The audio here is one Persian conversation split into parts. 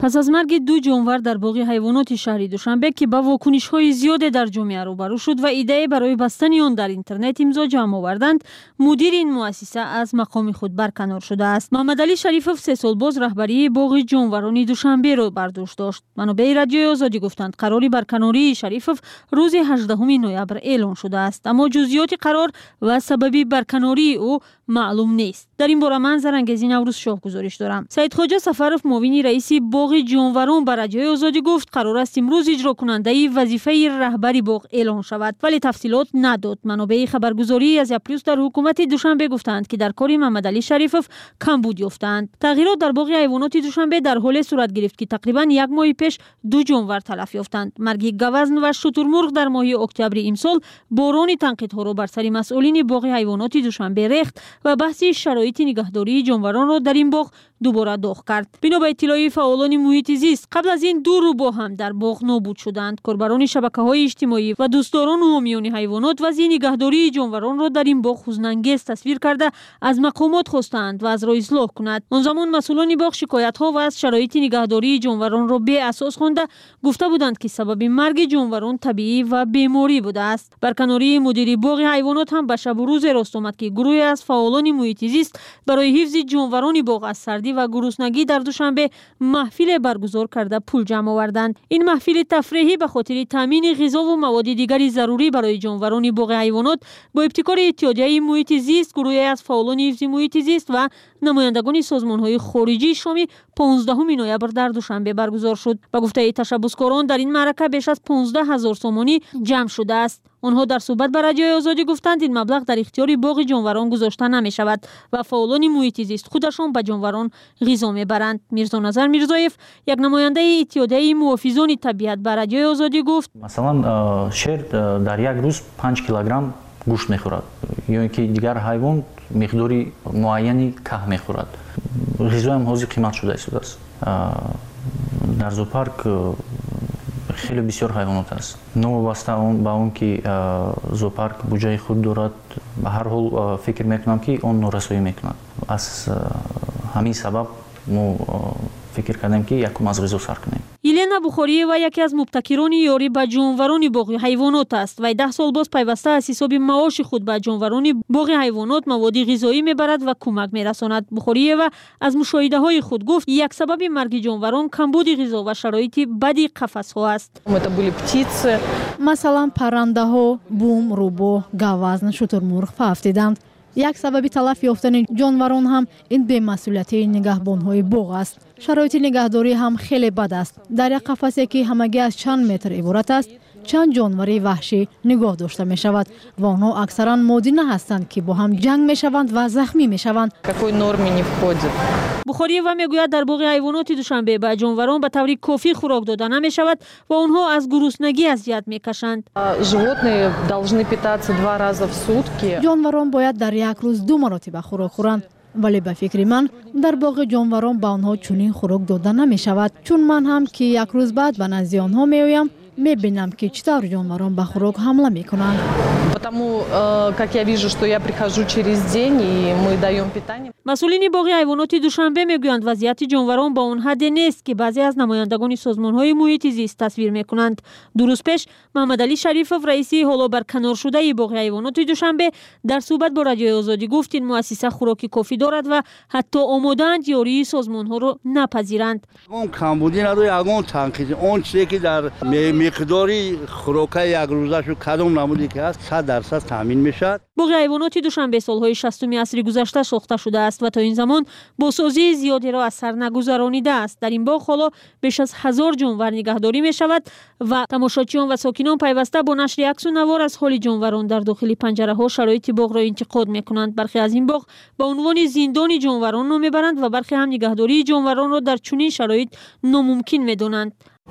پس از مرگ دو جانور در باغ حیوانات شهری دوشنبه که با واکنش‌های زیاد در جامعه روبرو شد و ایده برای بستن آن در اینترنت امضا جمع آوردند، مدیر این مؤسسه از مقام خود برکنار شده است. محمد علی شریفов 3 سال باز رهبری باغ جانوران دوشنبه را بر دوش داشت. منابع رادیوی آزادی گفتند قرار برکناری شریفov روز 18 نوامبر اعلان شده است، اما جزئیات قرار و سبب برکناری او معلوم نیست. در این باره من زرنگزی نوروز شاه گزارش دارم. سید خواجه سفرов معاون رئیس باغ جانوران بر رادیوی آزادی گفت قرار است امروز اجرا کننده وظیفه رهبری باغ اعلان شود، ولی تفصیلات نداد. منابع خبرگزاری از پلیس در حکومت دوشنبه گفتند که در کار محمد علی شریفov کمبود یافتند. تغییرات در باغ حیوانات دوشنبه در حال صورت گرفت که تقریبا 1 ماه پیش 2 جانور تلف یافتند. مرگ گوزن و شترمرغ در ماه اکتبر امسال باران تنقیدها را بر سر مسئولین باغ حیوانات دوشنبه ریخت و بحث شرایط نگهداری جانوران را در این باغ دوباره داغ کرد. بنا به اطلاع فعالان محیط زیست، قبل از این 2 روباه هم در باغ نابود شدند. کاربران شبکه‌های اجتماعی و دوستداران و حامیان حیوانات وضع نگهداری جانوران را در این باغ حزن‌انگیز تصویر کرده از مقامات خواستند و از را اصلاح کند. آن زمان مسئولان باغ شکایت‌ها و از شرایط نگهداری جانوران را بی اساس خوانده گفته بودند که سبب مرگ جانوران طبیعی و بیماری بوده است. برکناری مدیر باغ حیوانات هم به شب و روز راست آمد که گروهی از فعالان محیط زیست برای حفظ جانوران باغ از سردی و گرسنگی در دوشنبه محفل برگزار کرده پول جمع آوردند. این محفل تفریحی به خاطر تامین غذا و مواد دیگری ضروری برای جانوران باغ حیوانات با ابتکار اتحادیه محیط زیست، گروهی از فعالان حفظ محیط زیست و نمایندگان سازمان‌های خارجی شام 15 نوامبر در دوشنبه برگزار شد. با گفته تشبثکاران در این معرکه بیش از 15,000 سومانی جمع شده است. آنها در صحبت با رادیوی آزادی گفتند این مبلغ در اختیار باغ جانوران گذاشته نمی شود و فعالان محیط زیست خودشان به جانوران غذا میبرند. میرزا نظر میرزایف، یک نماینده اتحادیه محافظان طبیعت، با رادیوی آزادی گفت مثلا شیر در یک روز 5 کیلوگرم گوشت میخورد یا اینکه دیگر حیوان مقداری معینی که میخورد. غذا هم حاضر قیمت شده است. در زوپارک خیلی بسیار حیوانات است. نوابسته با اون که زوپارک بودجه خود دارد، به هر حال فکر میکنم که اون نورسایی میکند. از همین سبب ما فکر کردیم که یکم از غذا سر کنیم. یلنا بخاریوا یکی از مبتکران یاری به جانوران باغ حیوانات است و 10 سال باز پیوسته از حساب معاش خود به جانوران باغ حیوانات مواد غذایی میبرد و کمک میرساند. بخاریوا از مشاهده های خود گفت یک سبب مرگ جانوران کمبود غذا و شرایط بد قفس ها است. مثلا پرنده ها، بوم، روباه، گوزن، شترمرغ فافتیدند. یک سبب تلف یافتن جانوران هم این بی‌مسئولیتی نگهبان‌های باغ است. شرایط نگهداری هم خیلی بد است. در یک قفسی که همگی از چند متر عبارت است، چند جانوری وحشی نگاه داشته می شود و آنها اکثرا مادی هستند که با هم جنگ می شوند و زخمی می شوند. بخاریوا میگوید در باغ حیوانات دوشنبه به جانوران به طور کافی خوراک داده نمی شود و آنها از گرسنگی اذیت می کشند. جانوران باید در یک روز 2 مرتبه خوراک خورند. ولی به فکر من در باغ جانوران به آنها چنین خوراک داده نمی شود، چون من هم که یک روز بعد به نزد آنها می آیم میبینم که چطور جانوران به خوراک حمله میکنند. مسئولین باغ حیوانات دوشنبه میگویند وضعیت جانوران با اون حد نیست که بعضی از نمایندگان سازمان‌های محیط زیست تصویر میکنند. 2 روز پیش محمد علی شریفov رئیس حالا برکنار شده باغ حیوانات دوشنبه در صحبت با رادیوی آزادی گفت این مؤسسه خوراک کافی دارد و حتی آماده‌اند یاری سازمان‌ها را نپذیرند. اون کمبودی نداره، اون تنقیدی اون چیزی که در مقداری خوراک یک روزه کدام نمودی که هست 100% تامین میشد. باغ حیوانات دوشنبه سالهای 60 عصر گذشته ساخته شده است و تا این زمان بازسازی زیادی را از سر نگذرانیده است. در این باغ حالا بیش از 1000 جانور نگهداری می شود و تماشاچیان و ساکنان پیوسته با نشر عکس و نوار از حال جانوران در داخل پنجره ها شرایط باغ را انتقاد می کنند. برخی از این باغ به عنوان زندان جانوران نام میبرند و برخی هم نگهداری جانوران را در چنین شرایط ناممکن میدانند.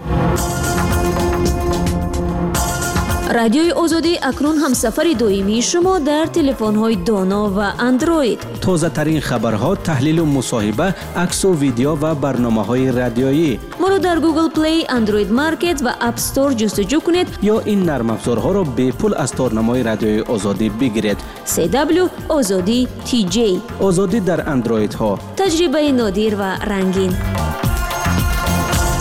رادیوی آزادی اکنون همسفر دائمی شما در تلفن‌های دانا و اندروید. تازه ترین خبرها، تحلیل و مصاحبه، عکس و ویدیو و برنامه‌های رادیویی. ما را در گوگل پلی، اندروید مارکت و اپ استور جستجو کنید یا این نرم افزارها را به پول از تارنمای رادیوی آزادی بگیرید. CW آزادی TJ. آزادی در اندروید ها. تجربه نادر و رنگین.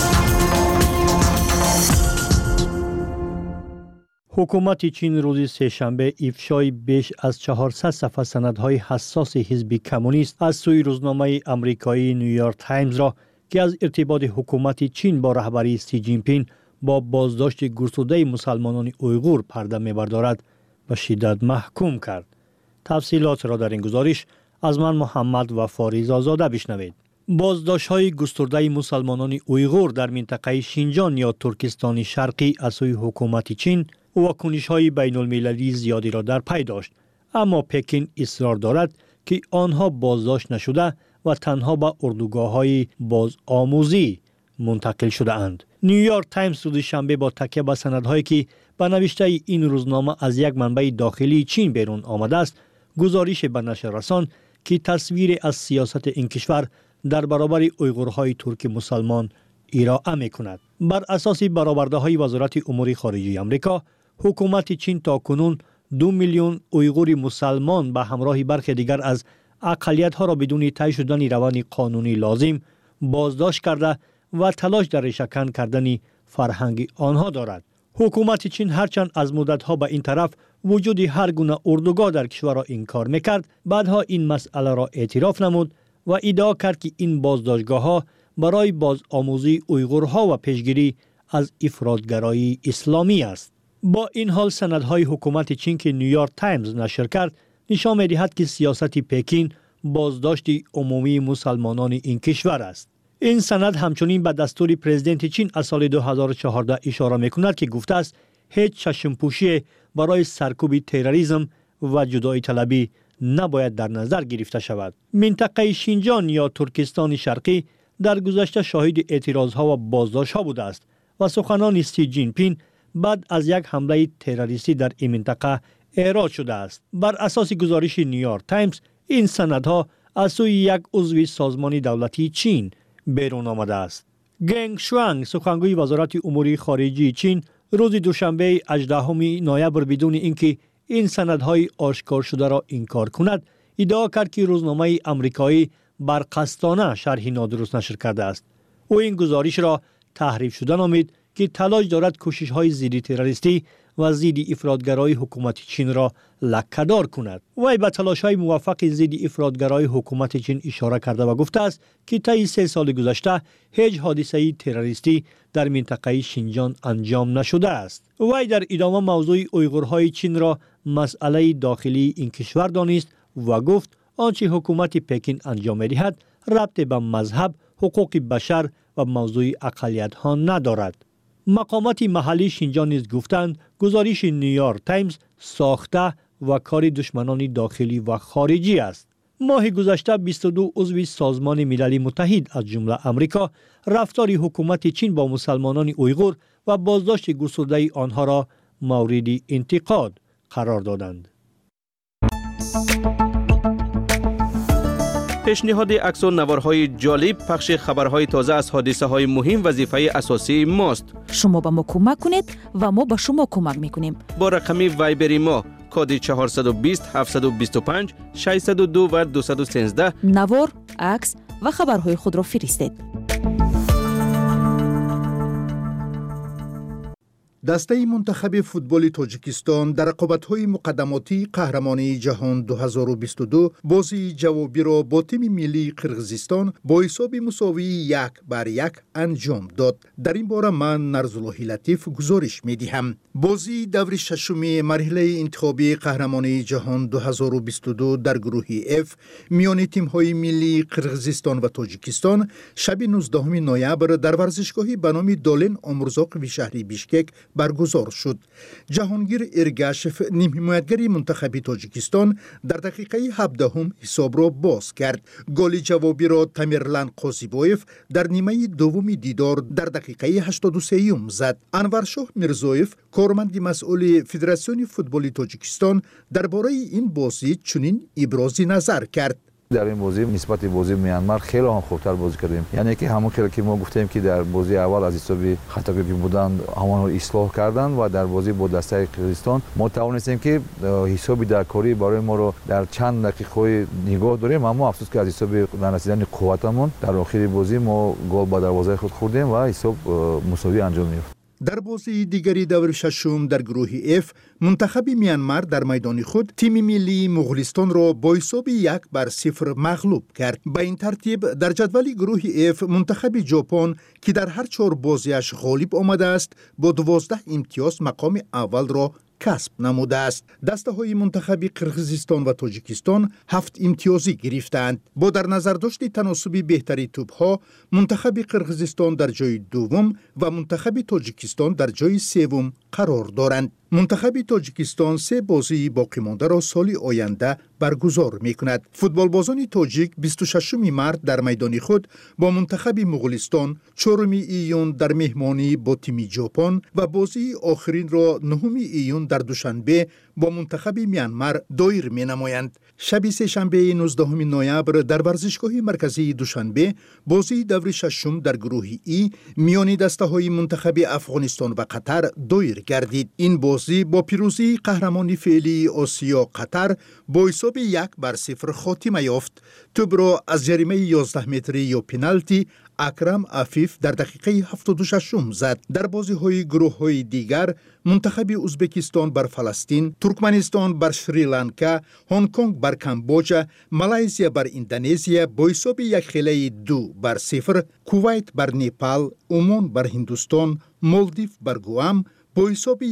حکومت چین روز سه‌شنبه افشای بیش از 400 صفحه سندهای حساس حزب کمونیست از سوی روزنامه آمریکایی نیویورک تایمز را که از ارتباط حکومت چین با رهبری سی جین پینگ با بازداشت گرسوده مسلمانان اویغور پرده می‌بردارد و شدت محکوم کرد. تفصیلات را در این گزارش از من محمد و فاریز آزاده بشنوید. بازداشت‌های گسترده مسلمانان اویغور در منطقه شینجان یا ترکستان شرقی از سوی حکومت چین واکنش‌های بین‌المللی زیادی را در پی داشت، اما پکین اصرار دارد که آنها بازداشت نشده و تنها به اردوگاه‌های بازآموزی منتقل شده اند. نیویورک تایمز روز شنبه با تکیه به سندهایی که به نوشته این روزنامه از یک منبع داخلی چین بیرون آمده است، گزارش به نشر رساند که تصویر از سیاست این کشور در برابر اویغورهای ترک مسلمان ارائه می‌کند. بر اساس برآورده‌های وزارت امور خارجه آمریکا، حکومت چین تاکنون 2 میلیون اویغور مسلمان به همراه برخی دیگر از اقلیت‌ها را بدون طی شدن روند قانونی لازم بازداشت کرده و تلاش در ریشه‌کن کردن فرهنگ آنها دارد. حکومت چین هرچند از مدت‌ها به این طرف وجود هر گونه اردوگاه در کشور را انکار می‌کرد، بعدها این مسئله را اعتراف نمود و ادعا کرد که این بازداشتگاه‌ها برای بازآموزی اویغورها و پیشگیری از افراطگرایی اسلامی است. با این حال سندهای حکومت چین که نیویورک تایمز نشر کرد نشان می‌دهد که سیاست پکین بازداشت عمومی مسلمانان این کشور است. این سند همچنین به دستور پرزیدنت چین از سال 2014 اشاره می‌کند که گفته است هیچ چشم‌پوشی برای سرکوب تروریسم و جدایی طلبی نباید در نظر گرفته شود. منطقه شینجان یا ترکستان شرقی در گذشته شاهد اعتراضها و بازداشت‌ها بوده است و سخنان سی جین پینگ بعد از یک حمله تروریستی در این منطقه ایراد شده است. بر اساس گزارش نیویورک تایمز این سندها از سوی یک عضو سازمان دولتی چین بیرون آمده است. گنگ شوانگ سخنگوی وزارت امور خارجه چین روز دوشنبه 18 نوامبر بدون اینکه این سندهای آشکار شده را انکار کند ادعا کرد که روزنامه آمریکایی برقصدانه شرح نادرست نشر کرده است. او این گزارش را تحریف شده نامید که تلاش دارد کوشش‌های ضد تروریستی و ضد افراطگرایی حکومت چین را لکه‌دار کند. وی به تلاش‌های موفق ضد افراطگرایی حکومت چین اشاره کرده و گفته است که طی 3 سال گذشته هیچ حادثه تروریستی در منطقه شینجان انجام نشده است. وی در ادامه موضوع اویغورهای چین را مسئله داخلی این کشور دانست و گفت آنچه حکومت پکین انجام می‌دهد ربط به مذهب، حقوق بشر و موضوع اقلیت‌ها ندارد. مقامات محلی شینجان نیز گفتند گزارش نیویورک تایمز ساخته و کار دشمنان داخلی و خارجی است. ماه گذشته 22 عضو سازمان ملل متحد از جمله آمریکا رفتار حکومت چین با مسلمانان اویغور و بازداشت گسترده آنها را مورد انتقاد قرار دادند. پیشنهاد عکس و نوارهای جالب، پخش خبرهای تازه از حادثه‌های مهم وظیفه اساسی ماست. شما به ما کمک کنید و ما به شما کمک میکنیم. با رقم وایبری ما کد 420 725 602 و 213 نوار، عکس و خبرهای خود را فرستید. دسته منتخب فوتبال تاجیکستان در رقابت‌های مقدماتی قهرمانی جهان 2022 بازی جوابی را با تیم ملی قرقیزستان با حساب مساوی 1-1 انجام داد. در این باره من نرزالله لطیف گزارش می‌دهم. بازی دور ششم مرحله انتخابی قهرمانی جهان 2022 در گروه F میان تیم‌های ملی قرقیزستان و تاجیکستان شب 19 نوامبر در ورزشگاهی به نام دالن آمرزاق شهر بیشکک برگزار شد. جهانگیر ارگاشف نیم حمایتگر منتخب تاجیکستان در دقیقه 17 حساب را باز کرد. گل جوابی را تمیرلان قاسیبایف در نیمه دوم دیدار در دقیقه 83 زد. انورشاه میرزایف کارمند مسئول فدراسیون فوتبال تاجیکستان درباره این بازی چنین ابراز نظر کرد. در این بازی نسبت به بازی میانمار خیلی خوبتر بازی کردیم. یعنی که همون که ما گفتیم که در بازی اول از حساب خطایی که بودن همون رو اصلاح کردن و در بازی با دسته قرقیزستان ما توانستیم که حسابی در کاری برای ما رو در چند دقیقه نگاه داریم، اما افسوس که از حساب نرسیدن قوتمون در آخر بازی ما گل به دروازه خود خوردیم و حساب مساوی انجام گرفت. در بازی دیگری دور ششم در گروه F منتخب میانمار در میدان خود تیم ملی مغولستان را با حساب 1-0 مغلوب کرد. به این ترتیب در جدول گروه F منتخب ژاپن که در هر 4 بازیش غالب آمده است با 12 امتیاز مقام اول را کسب نموده است. دسته‌های منتخب قرقیزستان و تاجیکستان 7 امتیازی گرفتند. با در نظر داشت تناسب بهتری توپ‌ها منتخب قرقیزستان در جای دوم و منتخب تاجیکستان در جای سوم قرار دارند. منتخب تاجیکستان 3 بازی باقی مانده را سال آینده برگزار می‌کند. فوتبالبازان تاجیک 26 مارس در میدان خود با منتخب مغولستان، 4 ایون در مهمانی با تیم ژاپن و بازی آخرین را 9 ایون در دوشنبه با منتخب میانمار دایر می‌نمایند. شب سه‌شنبه 19 نوامبر در ورزشگاه مرکزی دوشنبه بازی دور ششم در گروه ای میان دسته‌های منتخب افغانستان و قطر دایر گردید. این بازی با پیروزی قهرمان فعلی آسیا قطر با حساب 1-0 خاتمه یافت. توپ را از جریمه 11 متری یا پنالتی اکرم عفیف در دقیقه 76 زد. در بازی‌های گروه‌های دیگر منتخب ازبکستان بر فلسطین، ترکمنستان بر شریلانکا، هنگ کنگ بر کامبوجا، مالایزیا بر اندونزیا با حساب 1-2 کویت بر نیپال، عمان بر هندوستان، مالدیو بر گوام با حساب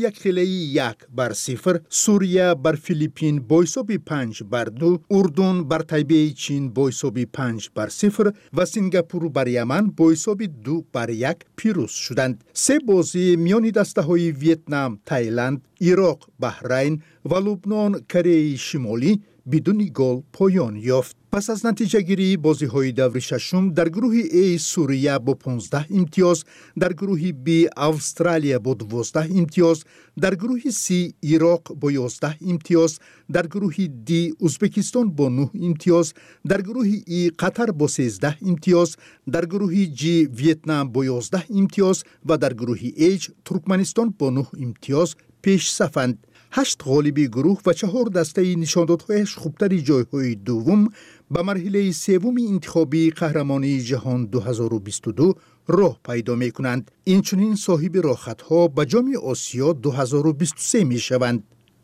1-1 سوریه بر فیلیپین با حساب 5-2، اردن بر تایبه چین با حساب 5-0 و سنگاپور بر یمن با حساب 2-1 پیروز شدند. 3 بازی میان دسته‌های ویتنام، تایلند، عراق، بحرین و لبنان، کره شمالی بدون گل پایان یافت. پس از نتیجه گیری بازی های دور ششم در گروه A سوریه با 15 امتیاز، در گروه B استرالیا با 12 امتیاز، در گروه C عراق با 11 امتیاز، در گروه D ازبکستان با 9 امتیاز، در گروه E قطر با 13 امتیاز، در گروه G ویتنام با 11 امتیاز و در گروه H ترکمنستان با 9 امتیاز پیش صفند. 8 غالبی گروه و 4 دسته نشاندادهایش خوبتری جایهای دوم به مرحله سوم انتخابی قهرمانی جهان 2022 راه پیدا می کنند. این چنین صاحب راحت‌ها به جام آسیا 2023 می شوند.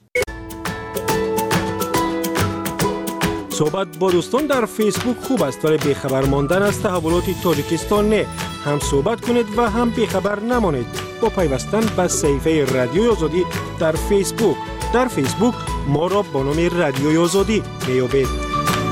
صحبت با دوستان در فیسبوک خوب است، ولی بیخبر ماندن از تحولات تاجیکستان نه. هم صحبت کنید و هم بیخبر نمانید با پیوستن به صفحه رادیوی آزادی در فیسبوک. در فیسبوک ما را با نام رادیوی آزادی میابید.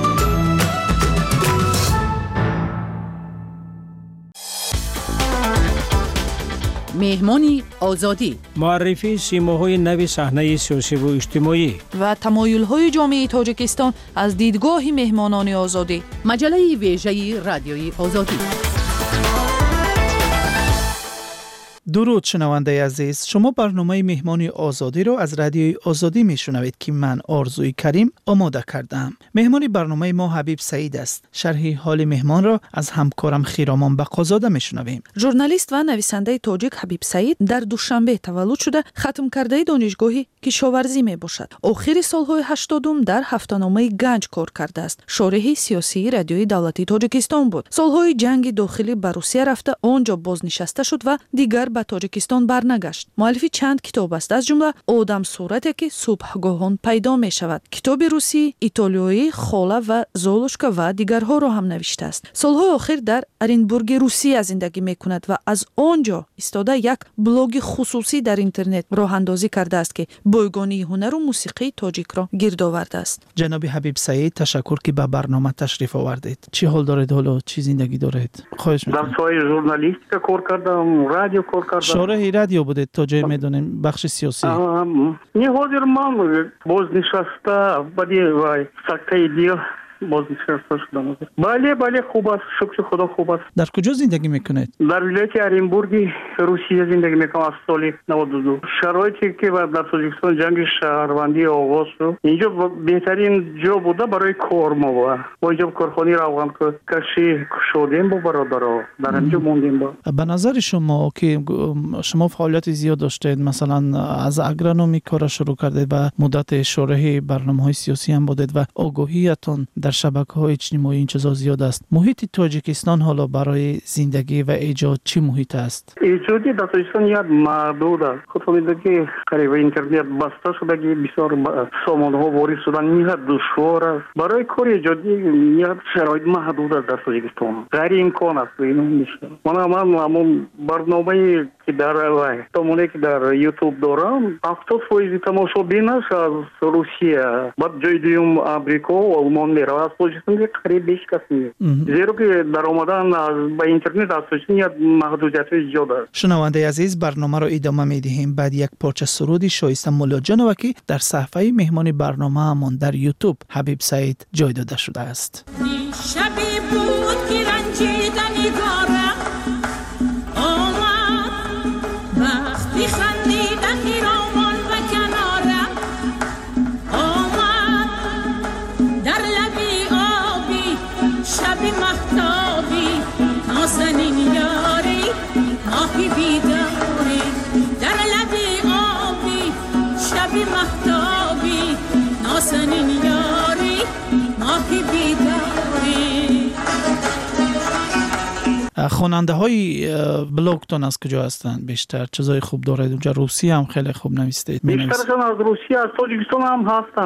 مهمانی آزادی، معرفی سیماهای نو صحنه سیاسی و اجتماعی و تمایل‌های جامعه تاجیکستان از دیدگاه مهمانان آزادی. مجله ویژه رادیوی آزادی. درود شنونده عزیز، شما برنامه مهمانی آزادی را از رادیوی آزادی میشنوید که من آرزوی کریم آماده کردم. مهمان برنامه ما حبیب سعید است. شرح حال مهمان را از همکارم خیرامان بقازاده میشنویم. ژورنالیست و نویسنده تاجیک حبیب سعید در دوشنبه تولد شده، ختم کرده دانشگاه کشاورزی میباشد. آخر سالهای 80 در هفته‌نامه گنج کار کرده است. شارح سیاسی رادیوی دولتی تاجیکستان بود. سالهای جنگ داخلی به روسیه رفته، آنجا بازنشسته شد و دیگر به تاجیکستان برنگشت. مؤلف چند کتاب است، از جمله آدم صورتی که صبحگاهان پیدا می شود، کتاب روسی، ایتالیایی، خاله و زولوشکا و دیگرها را هم نوشته است. سالهای آخر در ارنبورگ روسیه زندگی می کند و از آنجا ایستاده یک بلاگ خصوصی در اینترنت راه اندازی کرده است که بایگانی هنر و موسیقی تاجیک را گرد آورده است. جناب حبیب سعید، تشکر که به برنامه تشریف آوردید. چی حال دارید؟ حالا چی زندگی دارید؟ خواهش می‌کنم. در سایه ژورنالیستیک کار کردم، رادیو کار کردم. شارح رادیو بودید تا جای میدونیم بخش سیاسی. نه حاضر من بازنشسته بدی و سکته دیگه بازنشسته شدم. بله خوب است، شکر خدا خوب است. در کجا زندگی میکنید؟ در ولایت ارنبورگ روسیه زندگی میکنم از سال 92. شرایطی که در تاجیکستان جنگ شهروندی آغاز شد، اینجا بهترین جا بوده برای کار ما و اینجا کارخانه روغن کشی شدیم با برادرها، در اینجا موندیم. به نظر شما که شما فعالیت زیاد داشتید، مثلا از اگرونومی کار شروع کردید و مدت شارح برنامه‌های سیاسی هم بودید و آگاهیتون در شبکه‌های اجتماعی این چیزا زیاد است. محیط تاجیکستان حالا برای زندگی و ایجاد چی محیط است؟ ایجادی در تاجیکستان یاد محدود است. خود می‌دونید قریب اینترنت بسته شده که بسیار سامانه‌ها وارد شدن میاد دشوار است. برای کار ایجادی یاد شرایط محدود است در تاجیکستان. غیر امکان است اینو میشه. من همون برنامه‌ای که در تمونه که در یوتیوب دارم 70% تماشابینش از روسیه بعد جای دوم آمریکا و آلمان میره از تاجیکستان قریب بیش کس نیست زیرا که در آمدن از با اینترنت از تاجیکستان محدودیت زیاد است. شنونده عزیز برنامه را ادامه میدهیم بعد یک پارچه سرودی شایسته مولا جانوکی در صفحه مهمان برنامه همان در یوتیوب حبیب سعید جای داده شده است. شبی بود که رنجیدنی دارم آمد وقتی خندیدن پیرامان و کنارم آمد در لبی آبی شبی مهتابی نازنین یاری ماهی بیداری در لبی آبی شبی مهتابی نازنین یاری ماهی بیداری. خواننده های بلاگتون از کجا هستند بیشتر؟ چیزای خوب دارید اونجا؟ روسیه هم خیلی خوب نویسید. بیشترشون از روسیه از تاجیکستان هم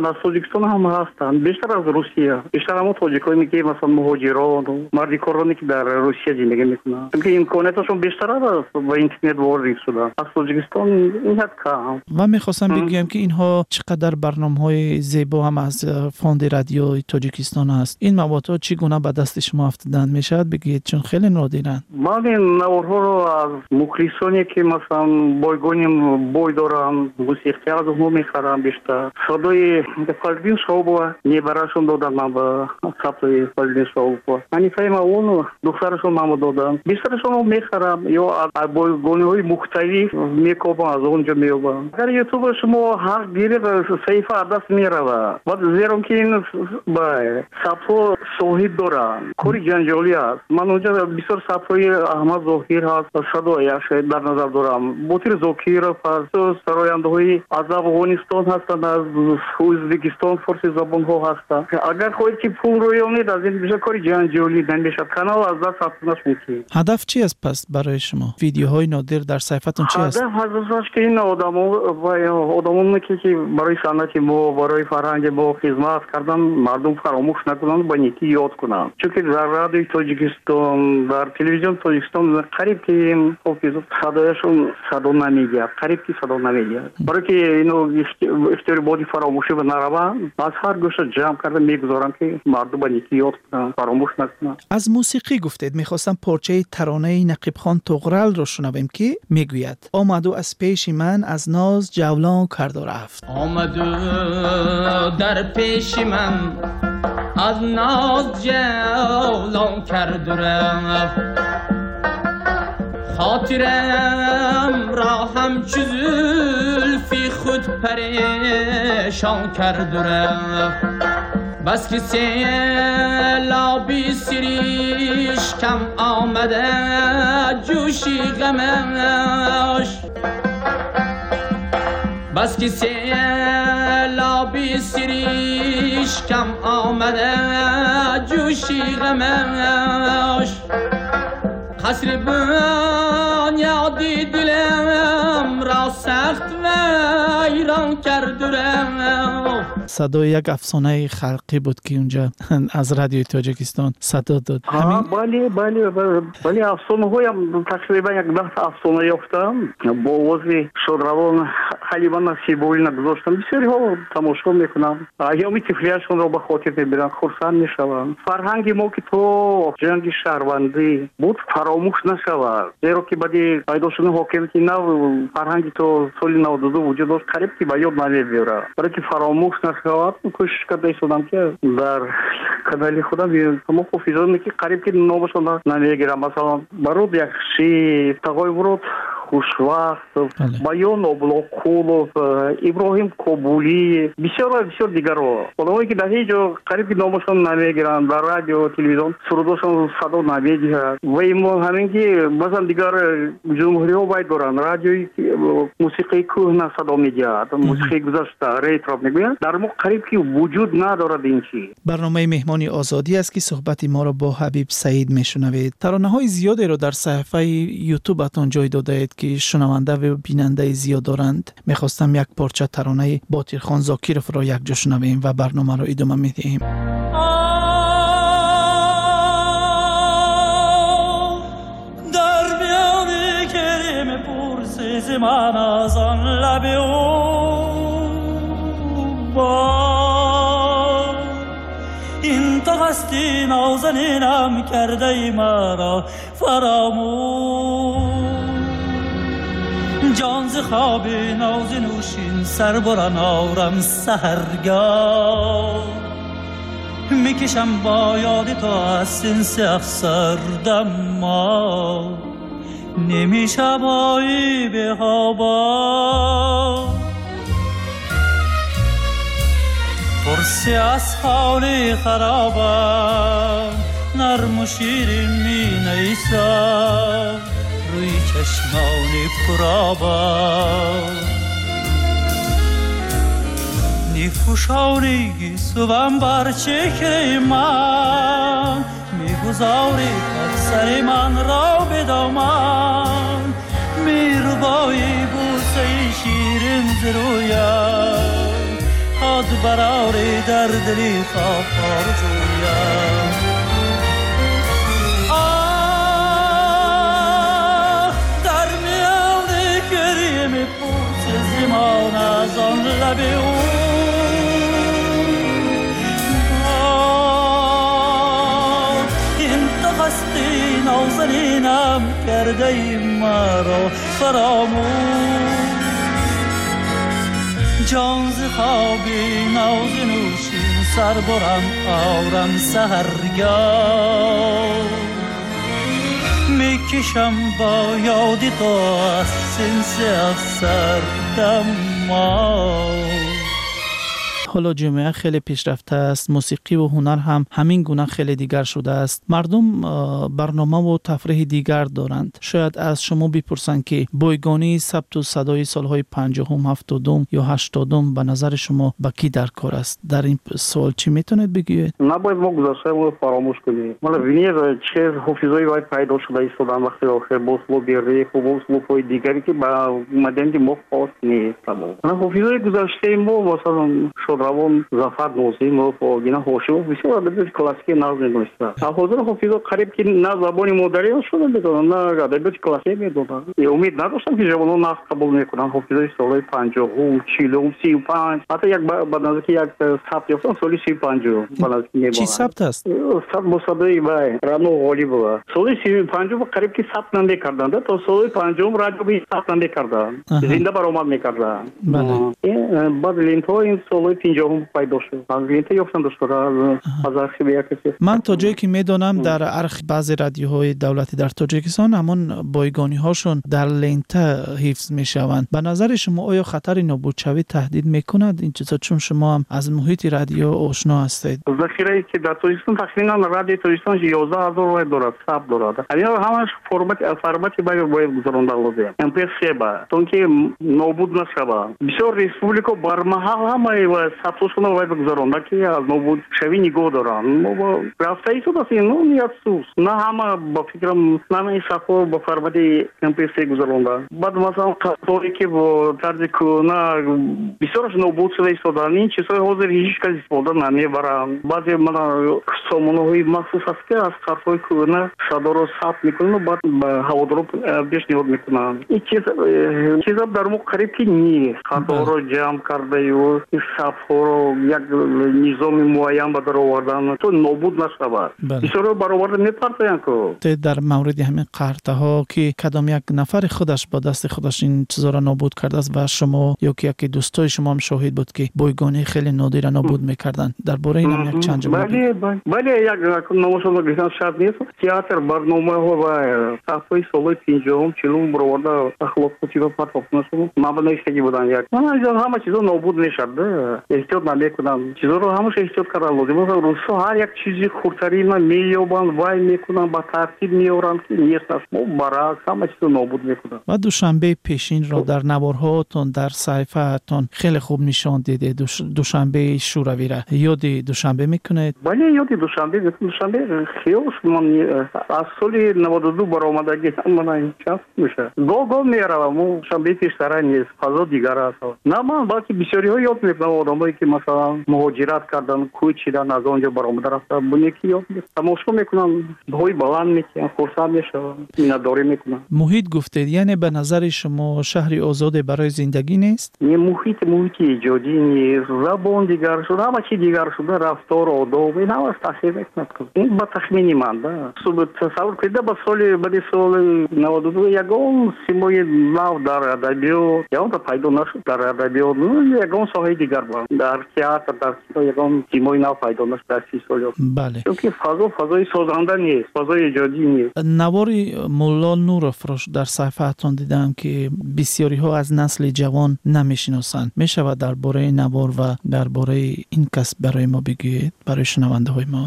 هستند بیشتر از روسیه بیشتر هم تاجیکایی که مثلا مهاجران و مردی کارانی که در روسیه زندگی میکنن چون امکاناتشون بیشتر است با اینترنت وارد شدن از تاجیکستان این حد کم. و میخواستم بگم که اینها چقدر برنامه‌های زیبا هم از فوند رادیو تاجیکستان هست. این مواد چگونه به دست شما افتادن میشد بگید چون خیلی نادرن. من این نوارها رو از مخلصانی که مثلا بایگانیم بای دارم موسیقی از اونها میخرم بیشتر صدای فالبین شاوبو نیبراشون دادم من با ثبت فالبین شاوبو من فهم اون دخترشون من دادم بیشترشون رو میخرم یا از بایگانی های مختلف میکوبم از اونجا میوبم. در یوتیوب شما هر گیری صحیفه دست میره و زیرا که این ثبت صحیح دارم کاری جنجالی است. من اونجا بسیار صفای احمد ظاهر هست صدایش در نظر دارم بوتیر زاکیر فارس سراینده های از افغانستان هستند از ازبکستان فارسی زبان ها هستند. اگر خواهید که پول رویانید از این بیشتر کاری جنجالی نمیشه کانال از دست رفتنش ممکن. هدف چی است پس برای شما؟ ویدیوهای نادر در صفحتون چی است؟ هدفش که این آدمانی که برای صنعت ما برای فرهنگ ما خدمت کردن مردم فراموش نکنند با نیکی یاد کنند چون که در رادیوی تاجیکستان در تلویزیون تاجیکستان قریب که صدایشون صدا نمیگه قریب که صدا نمیگه برای که اینو افتاری بادی فراموشی و نروا از هر گوشه جمع کرده میگذارم که مردم با نیکی یاد کنن فراموش نکنن. از موسیقی گفتید میخواستم پارچه ترانه نقیب خان طغرل رو شنویم که میگوید آمدو از پیش من از ناز جولان کرد و رفت. آمدو در پیش من از ناز جولان کرد و رفت خاطرم را همچو زلفی خود پریشان کرد و رفت بس که سیلابی سریش کم آمده جوشی غمش بس که سیلابی سریش کم آمده جوشی غمش قصر بنیادی دلم را سخت ویران کرد و صدای یک افسانه خلقی بود که اونجا از رادیو تاجیکستان صدا داد. بله افسانه هایم تقریبا یک 10 افسانه یافتم با آواز شادروان حلیما نصیبوی نگذاشتم بسیاری ها تماشا میکنم ایام طفلیشون را به خاطر میبرن خرسند میشوند. فرهنگ ما که تو جنگ شهروندی بود فراموش نشود زیرا که بعدی پیدا شدن حاکمیت نو فرهنگ تو سال 92 وجود داشت قریب که به یاد نمیاره برای که فراموش نشود کوشش کرده شدم که در کانال خودم تمام حافظان که قریب که نامشون نمیگیرم مثلا برود یک شی تقای ورود Хушвахтов, Байон Облокулов, Иброхим Кобули, бисёр дигарро. Одамое ки дар ҳеҷ ҷо қариб номашон намегиранд, дар радио, телевизион сурудошон садо намедиҳад. Ва имо ҳамин ки баъзан дигар ҷумҳуриҳо байд доранд, радиои мусиқии кӯҳна садо медиҳад, мусиқии гузашта, ретро мегӯянд. Дар мо қариб ки вуҷуд надорад ин чиз. برنامه مهمانی آزادی است که صحبت ما را با حبیب سعید میشنوید. ترانه‌های زیادی را در صفحه یوتیوبتان جای داده اید که شنونده و بیننده زیاد دارند. میخواستم یک پارچه ترانه باطیرخان زاکیروف را یک جا شنویم و برنامه را ادامه میدهیم. در میان کریم پرسیز من از آن لب این تو هستی نازنینم کرده ای مرا فراموش جان ز خواب نازنوشین سر بران آورم سحرگاه میکشم با یاد تو از سنس افسردم ما نمیشبایی به خوابا پرسی از حال خرابم نرم و شیرین می نیسم روی چشمان پرابم نیفوشانی گیسوم بر چهره من میگذاری سر من را به دامن میروبایی بوسه شیرین ز رویم خود براری در دلی خواب آرزویم در میان کریم پوست زمان از آن لب او این تو هستی نازنینم کرده ای مرا فراموش جان ز خوابی نازنوشین سر برم آورم سحرگاه میکشم با یادی تو از سنس افسردم ما. حالا جامعه خیلی پیشرفته است، موسیقی و هنر هم همین گونه خیلی دیگر شده است. مردم برنامه و تفریح دیگر دارند. شاید از شما بپرسند که بایگانی ثبت و صدای سالهای 50 70 یا 80 به نظر شما با کی در کار است؟ در این سوال چی میتونید بگید؟ نباید ما گذشته رو فراموش کنیم. مالا وینیر چه حافظه‌ای باید پیدا شده ایستادن وقتی آخر با اسلوب ریخ و با اسلوب‌های دیگری که با اومدن ما خاص نیست. حافظه‌های گذشته ما مثلا روان زفر نوزیمов گینا هوشیمов بسیار ادبیات کلاسیک ناز می‌دونستند. حاضر حافظا قریب که نه زبان مادری شده می‌دونن نه ادبیات کلاسیک می‌دونن. امید نداشتم که جوانان نقد قبول می‌کنن. حافظای سال 50 40 35 حتی یک بعد از که یک ثبت یافتن سال 35 بعد از که چی ثبت است؟ ثبت مصادره بای رانو غالیبова سال 35 قریب که ثبت نمی‌کردند تا سال 50 رادیو به ثبت نمی‌کردند. زنده برآمد می‌کردند. بله. بعد لینتو این سال 50 پیدا شد. از لینت یافتن داشتن از آرشیو یکسی. من تا جایی که میدونم در ارخ بعضی رادیوهای دولتی در تاجیکستان همون بایگانی هاشون در لینت حفظ میشوند. به نظر شما آیا خطر نابودشوی تهدید میکند این چیزا چون شما هم از محیط رادیو آشنا هستید؟ ذخیره که در تاجیکستان تقریبا رادیو تاجیکستان 11000 دارد ثبت دارد. اینا همش فرمتی باید گذرانده لازم. MP3 با چون که نابود نشود. بسیار ریسپوبلیکا برمحل همه ثبتشون باید گذرانده که از نابود شوی نگاه دارن. ما رفته ای شده است اینو نیت سوز. نه همه با فکرم نمی صفحه با فرمت MP3 گذرانده. بعد مثلا خطایی که با طرز کنه بسیارش نابود شده ایستادن. این چیزهای حاضر هیچ کسی استفاده نمیبرن. بعضی من سامانه‌های مخصوص است که از خطای کنه صدا رو ثبت میکنن و بعد به هوادارا پیشنهاد میکنن. این چیزا در ما قریب که نیست. خطا رو جمع کرده و ثبت ҳоро як низоми муайян ба дар овардан то нобуд нашавад. бисёро бароварда мепартоянд ко дар мавриди ҳамин қартаҳо ки кадом як нафари худаш ба дасти худаш ин чизоро нобуд кардааст ва шумо ё ки яке дӯстои шумо ҳам шоҳид буд ки бойгонии хеле нодира нобуд мекарданд. дар бораи ин ҳам як чанд ҷумла бале як номашона гирифтан шарт нест. театр барномаҳо ва сафҳои солҳои 50-ум 40-ум бароварда ахлоқоти ва партофнашон мабнаистаги буданд. як ҳама чизо нобуд мешад. эҳтиёт намекунанд. чизоро ҳамаш эҳтиёт кардан лозим аст. рӯзҳо ҳар як чизи хурдтарина меёбанд, вай мекунанд, ба тартиб меоранд ки нест аст. мо баръакс ҳама чизо нобуд мекунанд. ва душанбеи пешинро дар наворҳоатон дар саҳифаатон хеле хуб нишон диде. душанбеи шӯравиро ёди душанбе мекунед? бале ёди душанбе душанбе хиёш ман аз соли 92 баромадаги ман чанд меша гоҳ меравам. душанбеи пештара нест, фазо дигар аст. на ман балки бисёриҳо ёд мекунам. одамое ки масалан муҳоҷират кардан, кӯй чидан, аз он ҷо баромада рафтан, буне ки ёд тамошо мекунам, ҳои баланд мекунам, хурсанд мешавам, миннатдорӣ мекунам. муҳит гуфтед, яъне ба назари шумо шаҳри озоде барои зиндагӣ нест? не муҳити эҷодӣ нест, забон дигар шуда, ҳама чи дигар шуда, рафтор, одоб ин ҳамаш таъсир мекунад. ин ба тахмини ман да. тасаввур кунед ба баъди соли 92 ягон симои нав дар адабиёт ягонта пайдо нашуд. дар адабиёт ягон соҳаи дигар буд. дар театр, дар кино ягон симои нав пайдо нашуд дар 30 сол. бале. чунки фазои созанда нест, фазои эҷодӣ нест. навори мулло нуровро дар саҳифаатон дидам ки бисёриҳо аз насли ҷавон намешиносанд. мешавад дар бораи навор ва дар бораи ин касб барои мо бигӯед, барои шунавандаҳои мо?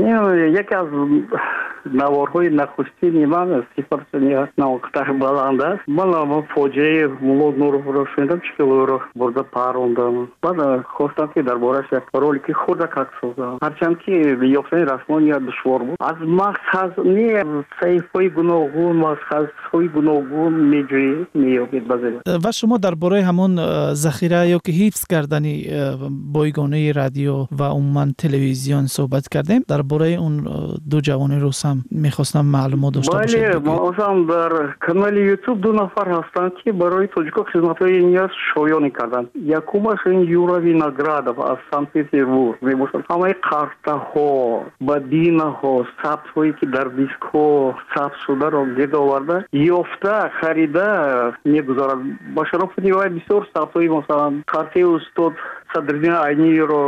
яке аз наворҳои нахустини ман сифати навоқитаи баланд аст. ман фоҷиаи мулло нуровро шунидам, чӣ ки ӯро бурда парондам. баъд хостам ки дар бораш як ролики хурдак акс созам. ҳарчанд ки ёфтани расмон як душвор буд. аз мақсад не саҳифаҳои гуногун, мақсадҳои гуногун меҷӯед, меёбед базеда. ва шумо дар бораи ҳамон захира ё ки ҳифз кардани бойгонаи радио ва умуман телевизион суҳбат кардем. дар бораи он ду ҷавони рус ҳам мехостам маълумот дошта бошед. бале масалан дар канали YouTube ду нафар ҳастанд ки барои тоҷико хизматҳои ниёз шоёнӣ карданд. якумаш ин Юра Виноградов аз Санкт-Петербург мебошад. ҳамаи қартаҳо, бадинаҳо, сабтҳое ки дар дискҳо сабт шударо гирд оварда ёфта, харида мегузорад. ба шарофати вай бисёр сабтҳои масалан қартаи устод Садриддин Айниро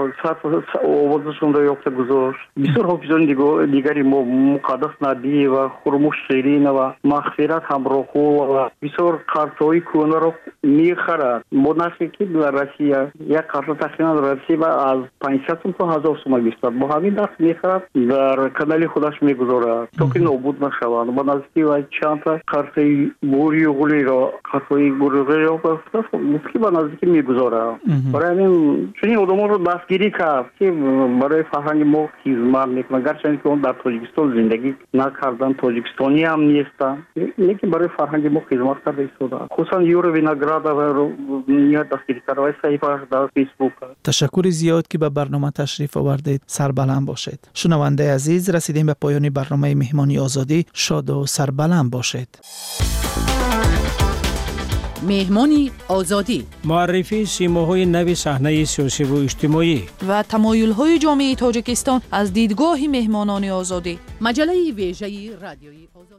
овозашонро ёфта гузошт. бисёр ҳофизони дигари мо Муқаддас Набиева, Хурмуш Ширинова, Мағфират Ҳамроҳулова бисёр қартаҳои кӯҳнаро мехарад. бо нархе ки дар Россия як қарта тахминан Россия аз 500 сум то 1000 сум мешавад. бо ҳамин нарх мехарад, дар канали худаш мегузорад то ки нобуд нашаванд. ба наздики вай чандта қартаи бурюғулиро қартаи бурюғулиро ки ба наздики мегузорад. барои ҳамин чунин одамонро дастгирӣ кард ки барои фарҳанги мо хизмат мекунанд. гарчанде ки он дар тоҷикистон зиндагӣ накардан, тоҷикистонӣ ҳам нестанд, лекин барои фарҳанги мо хизмат карда истодаанд. хусусан Юра Виноградовро ниҳоят дастгирӣ карда ва саҳифааш дар фейсбук. ташаккури зиёд ки ба барнома ташриф овардед. сарбаланд бошед. шунавандаи азиз, расидем ба поёни барномаи Меҳмони озодӣ. шоду сарбаланд бошед. меҳмони озодӣ муаррифии симоҳои нави саҳнаи сиёсиву иҷтимоӣ ва тамоюлҳои ҷомеаи тоҷикистон аз дидгоҳи меҳмонони озодӣ. маҷалаи вежаи радиои